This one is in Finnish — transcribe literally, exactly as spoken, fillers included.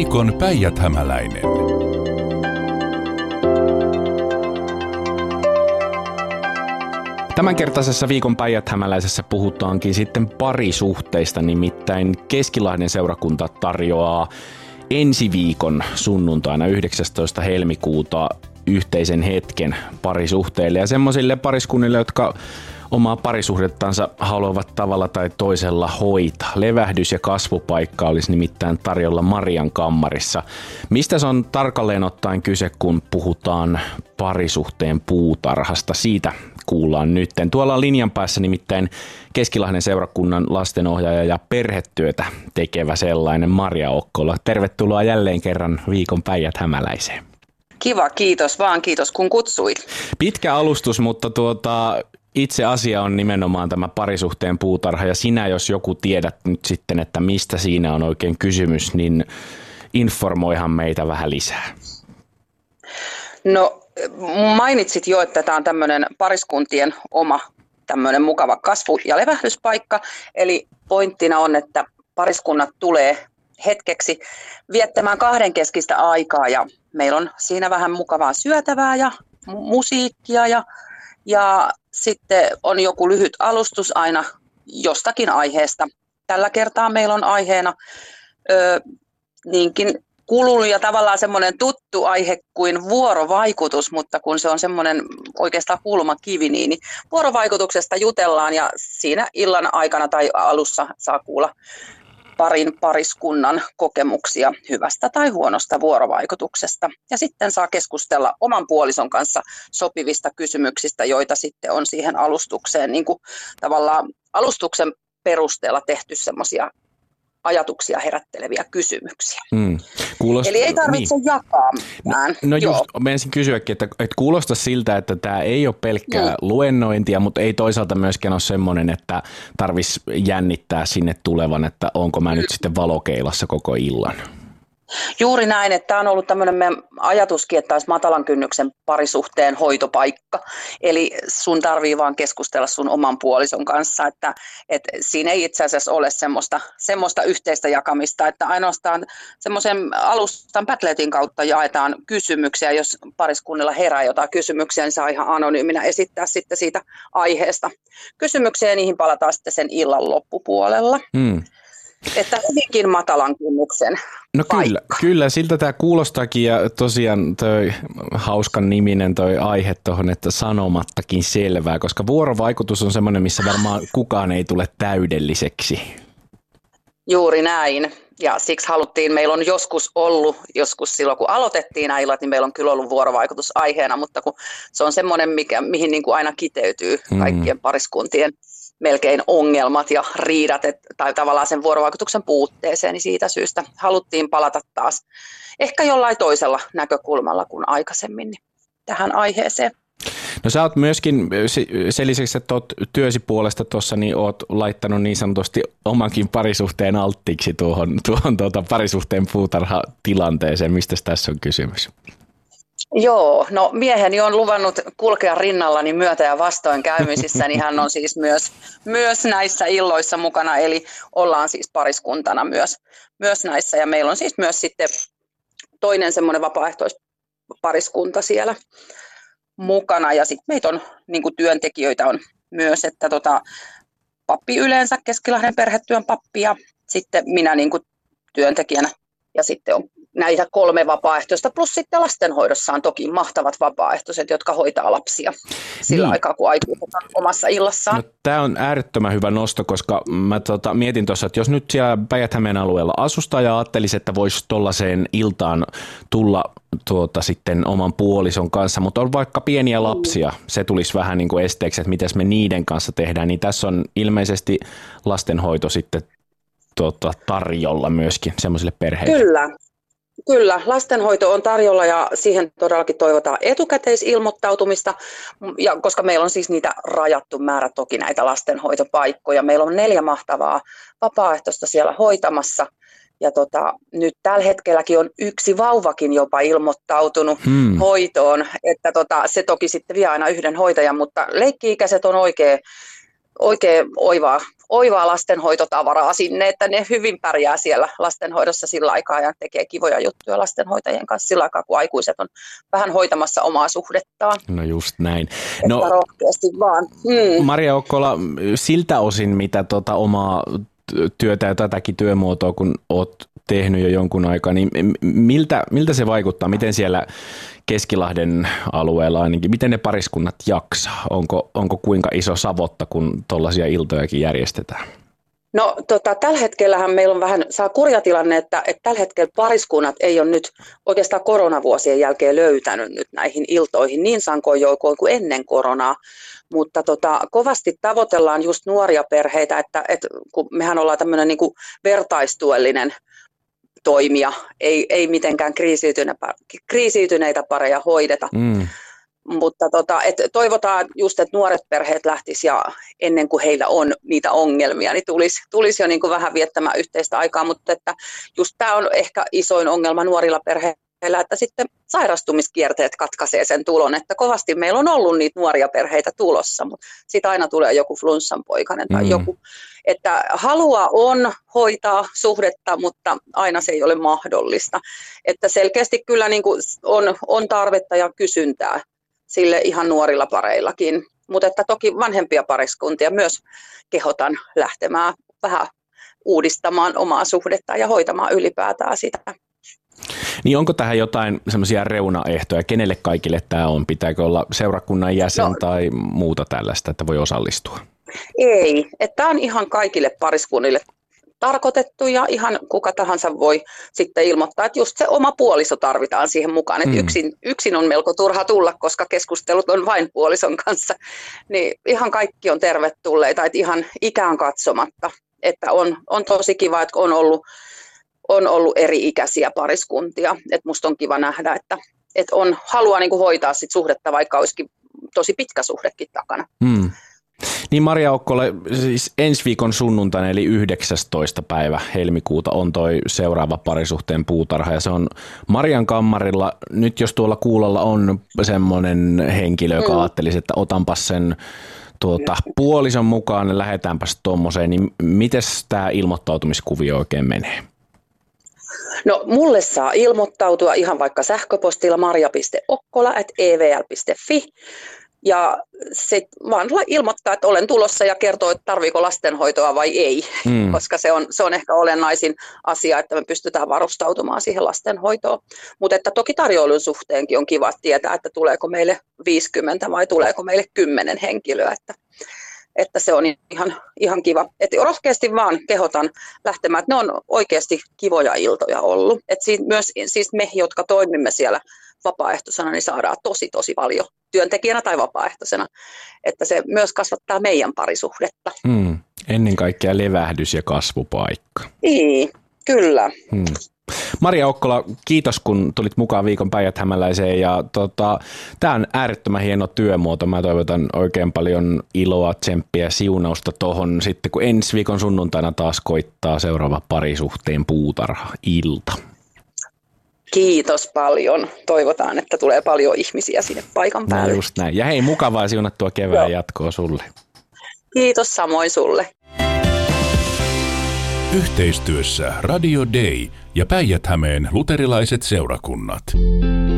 Viikon Päijät-Hämäläinen. Tämänkertaisessa Viikon Päijät-Hämäläisessä puhutaankin sitten parisuhteista, nimittäin Keskilahden seurakunta tarjoaa ensi viikon sunnuntaina yhdeksästoista helmikuuta yhteisen hetken parisuhteille ja semmoisille pariskunnille, jotka omaa parisuhdettansa haluavat tavalla tai toisella hoitaa. Levähdys- ja kasvupaikka olisi nimittäin tarjolla Marian kammarissa. Mistä se on tarkalleen ottaen kyse, kun puhutaan parisuhteen puutarhasta? Siitä kuullaan nytten. Tuolla on linjan päässä nimittäin Keskilahden seurakunnan lastenohjaaja ja perhetyötä tekevä sellainen Maria Okkola. Tervetuloa jälleen kerran Viikon Päijät-Hämäläiseen. Kiva, kiitos vaan, kiitos kun kutsuit. Pitkä alustus, mutta tuota, itse asia on nimenomaan tämä parisuhteen puutarha ja sinä, jos joku tiedät nyt sitten, että mistä siinä on oikein kysymys, niin informoihan meitä vähän lisää. No mainitsit jo, että tämä on tämmöinen pariskuntien oma tämmöinen mukava kasvu- ja levähdyspaikka, eli pointtina on, että pariskunnat tulee hetkeksi viettämään kahdenkeskistä aikaa ja meillä on siinä vähän mukavaa syötävää ja musiikkia ja, ja sitten on joku lyhyt alustus aina jostakin aiheesta. Tällä kertaa meillä on aiheena ö, niinkin kulun ja tavallaan semmoinen tuttu aihe kuin vuorovaikutus, mutta kun se on semmoinen oikeastaan kulmakivi, niin, niin vuorovaikutuksesta jutellaan ja siinä illan aikana tai alussa saa kuulla parin pariskunnan kokemuksia hyvästä tai huonosta vuorovaikutuksesta. Ja sitten saa keskustella oman puolison kanssa sopivista kysymyksistä, joita sitten on siihen alustukseen, niin kuin tavallaan alustuksen perusteella tehty semmoisia ajatuksia herätteleviä kysymyksiä. Mm. Kuulost... Eli ei tarvitse niin jakaa mitään. No, no just, menisin kysyäkin, että, että kuulostaa siltä, että tämä ei ole pelkkää mm. luennointia, mutta ei toisaalta myöskään ole semmoinen, että tarvitsisi jännittää sinne tulevan, että onko mä nyt sitten valokeilassa koko illan. Juuri näin, että tämä on ollut tämmöinen meidän ajatuskin, että olisi matalan kynnyksen parisuhteen hoitopaikka. Eli sun tarvii vaan keskustella sun oman puolison kanssa, että, että siinä ei itse asiassa ole semmoista, semmoista yhteistä jakamista, että ainoastaan semmoisen alustan Padletin kautta jaetaan kysymyksiä. Jos pariskunnilla herää jotain kysymyksiä, niin saa ihan anonyyminä esittää sitten siitä aiheesta kysymyksiä ja niihin palataan sitten sen illan loppupuolella. Hmm. Että hyvinkin matalan kynnyksen No kyllä, kyllä, siltä tämä kuulostaakin ja tosiaan toi hauskan niminen toi aihe tuohon, että sanomattakin selvää, koska vuorovaikutus on semmoinen, missä varmaan kukaan ei tule täydelliseksi. Juuri näin ja siksi haluttiin, meillä on joskus ollut, joskus silloin kun aloitettiin nämä illat, niin meillä on kyllä ollut vuorovaikutus aiheena, mutta kun se on semmoinen, mikä, mihin niin kuin aina kiteytyy kaikkien pariskuntien melkein ongelmat ja riidat et, tai tavallaan sen vuorovaikutuksen puutteeseen, niin siitä syystä haluttiin palata taas ehkä jollain toisella näkökulmalla kuin aikaisemmin niin tähän aiheeseen. No sä oot myöskin, sen lisäksi, että oot työsi puolesta tuossa, niin oot laittanut niin sanotusti omankin parisuhteen alttiiksi tuohon, tuohon tuota parisuhteen puutarhatilanteeseen. Mistä tässä on kysymys? Joo, no mieheni on luvannut kulkea rinnallani myötä- ja vastoinkäymisissä, niin hän on siis myös, myös näissä illoissa mukana, eli ollaan siis pariskuntana myös, myös näissä, ja meillä on siis myös sitten toinen semmoinen vapaaehtoispariskunta siellä mukana, ja sitten meitä on niin kuin työntekijöitä on myös, että tota, pappi yleensä, Keskilahden perhetyön pappi, ja sitten minä niin kuin työntekijänä, ja sitten on näitä kolme vapaaehtoista, plus sitten lastenhoidossa on toki mahtavat vapaaehtoiset, jotka hoitaa lapsia sillä niin aikaa, kun aikuiset on omassa illassaan. No, tämä on äärettömän hyvä nosto, koska mä tota, mietin tuossa, että jos nyt siellä Päijät-Hämeen alueella asusta ja ajattelisi, että voisi tuollaiseen iltaan tulla tuota, sitten oman puolison kanssa, mutta on vaikka pieniä lapsia, se tulisi vähän niin kuin esteeksi, että miten me niiden kanssa tehdään, niin tässä on ilmeisesti lastenhoito sitten tuota, tarjolla myöskin semmoisille perheille. Kyllä. Kyllä, lastenhoito on tarjolla ja siihen todellakin toivotaan etukäteisilmoittautumista, ja koska meillä on siis niitä rajattu määrä toki näitä lastenhoitopaikkoja. Meillä on neljä mahtavaa vapaaehtoista siellä hoitamassa ja tota, nyt tällä hetkelläkin on yksi vauvakin jopa ilmoittautunut hmm. hoitoon, että tota, se toki sitten vie aina yhden hoitajan, mutta leikki-ikäiset on oikein oikein oivaa, oivaa lastenhoitotavaraa sinne, että ne hyvin pärjää siellä lastenhoidossa sillä aikaa ja tekee kivoja juttuja lastenhoitajien kanssa sillä aikaa, kun aikuiset on vähän hoitamassa omaa suhdettaan. No just näin. No, että rohkeasti vaan. Hmm. Maria Okkola, siltä osin, mitä tuota omaa työtä ja tätäkin työmuotoa, kun olet tehnyt jo jonkun aikaa, niin miltä, miltä se vaikuttaa? Miten siellä Keskilahden alueella ainakin, miten ne pariskunnat jaksaa? Onko, onko kuinka iso savotta, kun tuollaisia iltojakin järjestetään? No tota, tällä hetkellähän meillä on vähän saa kurja tilanne, että, että tällä hetkellä pariskunnat ei ole nyt oikeastaan koronavuosien jälkeen löytänyt nyt näihin iltoihin niin sankoin joukoin kuin ennen koronaa. Mutta tota, kovasti tavoitellaan just nuoria perheitä, että, että kun mehän ollaan tämmöinen niin kuin vertaistuellinen toimija, ei, ei mitenkään kriisiytyneitä, kriisiytyneitä pareja hoideta. Mm. Mutta tota, et toivotaan just, että nuoret perheet lähtisivät ja ennen kuin heillä on niitä ongelmia, niin tulisi, tulisi jo niin kuin vähän viettämään yhteistä aikaa. Mutta että just tämä on ehkä isoin ongelma nuorilla perheillä, että sitten sairastumiskierteet katkaisee sen tulon. Että kovasti meillä on ollut niitä nuoria perheitä tulossa, mutta sitten aina tulee joku flunssanpoikainen tai mm. joku. Että halua on hoitaa suhdetta, mutta aina se ei ole mahdollista. Että selkeästi kyllä niin kuin on, on tarvetta ja kysyntää sille ihan nuorilla pareillakin. Mutta että toki vanhempia pariskuntia myös kehotan lähtemään vähän uudistamaan omaa suhdetta ja hoitamaan ylipäätään sitä. Niin onko tähän jotain semmoisia reunaehtoja? Kenelle kaikille tämä on? Pitääkö olla seurakunnan jäsen no, tai muuta tällaista, että voi osallistua? Ei, että tämä on ihan kaikille pariskunnille tarkoitettu ja ihan kuka tahansa voi sitten ilmoittaa, että just se oma puoliso tarvitaan siihen mukaan. Että mm. yksin, yksin on melko turha tulla, koska keskustelut on vain puolison kanssa. Niin ihan kaikki on tervetulleita, että ihan ikään katsomatta. Että on, on tosi kiva, että on ollut, on ollut eri-ikäisiä pariskuntia. Että musta on kiva nähdä, että, että on halua niin kuin hoitaa sit suhdetta, vaikka olisikin tosi pitkä suhdekin takana. Mm. Niin Maria Okkola, siis ensi viikon sunnuntaina eli yhdeksästoista päivä helmikuuta on toi seuraava parisuhteen puutarha ja se on Marian kammarilla. Nyt jos tuolla kuulolla on semmoinen henkilö, joka mm. ajattelisi, että otanpas sen tuota, puolison mukaan ja lähdetäänpäs tuommoiseen, niin miten tämä ilmoittautumiskuvio oikein menee? No mulle saa ilmoittautua ihan vaikka sähköpostilla maria piste okkola ät e v l piste f i ja sitten vaan ilmoittaa, että olen tulossa ja kertoo, että tarviiko lastenhoitoa vai ei, mm. koska se on, se on ehkä olennaisin asia, että me pystytään varustautumaan siihen lastenhoitoon. Mutta että toki tarjoilun suhteenkin on kiva tietää, että tuleeko meille viisikymmentä vai tuleeko meille kymmenen henkilöä, että, että se on ihan, ihan kiva. Että rohkeasti vaan kehotan lähtemään, että ne on oikeasti kivoja iltoja ollut. Että myös siis me, jotka toimimme siellä vapaaehtoisena, niin saadaan tosi tosi paljon työntekijänä tai vapaaehtoisena, että se myös kasvattaa meidän parisuhdetta. Mm, ennen kaikkea levähdys- ja kasvupaikka. Niin, kyllä. Mm. Maria Okkola, kiitos kun tulit mukaan viikon Päijät-Hämäläiseen ja tota, tämä on äärettömän hieno työmuoto. Mä toivotan oikein paljon iloa, tsemppiä ja siunausta tuohon sitten, kun ensi viikon sunnuntaina taas koittaa seuraava parisuhteen puutarha-ilta. Kiitos paljon. Toivotaan, että tulee paljon ihmisiä sinne paikan päälle. No just näin. Ja hei, mukavaa siunattua kevään jatkoa sulle. Kiitos samoin sulle. Yhteistyössä Radio Day ja Päijät-Hämeen luterilaiset seurakunnat.